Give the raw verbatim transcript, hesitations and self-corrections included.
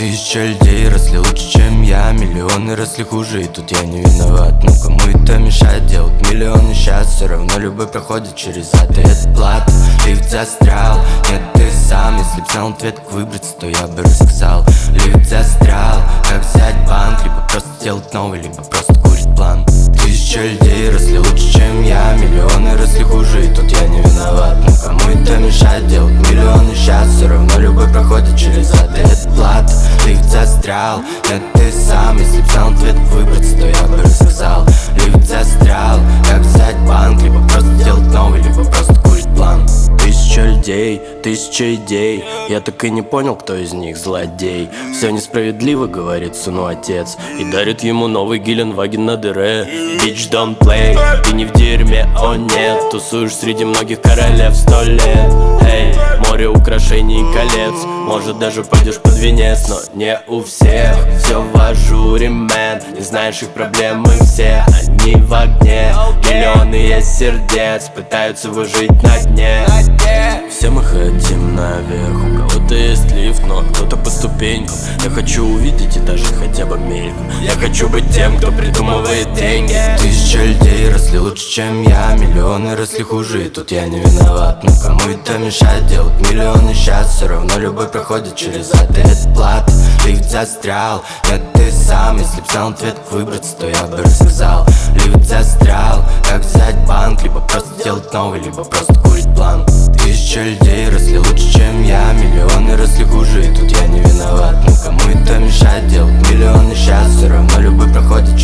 Тысяча людей росли лучше, чем я. Миллионы росли хуже, и тут я не виноват. Но кому это мешает делать миллионы сейчас? Все равно любой проходит через ад, и это плата. Лифт застрял, нет, ты сам. Если б знал ответ, как выбраться, то я бы рассказал. Лифт застрял, как взять банк. Либо просто сделать новый, либо просто курить план. Тысяча людей росли лучше, чем я. Миллионы росли хуже, и тут я не виноват. Но кому это мешает делать миллионы сейчас? Все равно любой проходит через ад, и это плата. Лифт застрял, нет, ты сам. Если б знал ответ, как выбраться, то я бы рассказал. Лифт застрял, как взять банк. Либо просто сделать новый, либо просто курить план. Тысяча людей, тысяча идей. Я так и не понял, кто из них злодей. Все несправедливо, говорит сыну отец, и дарит ему новый Геленваген на дыре. Bitch, don't play, ты не в дерьме, о нет. Тусуешь среди многих королев сто лет. Эй, море украшений и колец. Может даже пойдешь под венец, но не у всех. Все в ажуре, мэн. Не знаешь их проблемы все, они в огне. Миллионы есть сердец, пытаются выжить на дне. Все мы хотим наверх, у кого-то есть лифт, но кто-то по ступенькам. Я хочу увидеть этажи хотя бы мельком. Я хочу быть тем, кто придумывает деньги. Тысяча людей росли лучше, чем я. Миллионы росли хуже, и тут я не виноват. Но кому это мешает делать миллионы сейчас? Все равно любой проходит через ад, и это плата. Лифт застрял, нет, ты сам. Если б знал ответ, как выбраться, то я бы рассказал. Лифт застрял, как взять банк. Либо просто сделать новый, либо просто курить план. Тысяча людей росли лучше, чем я. Миллионы росли хуже, и тут я не виноват. Но кому это мешает делать миллионы сейчас? Все равно любой проходит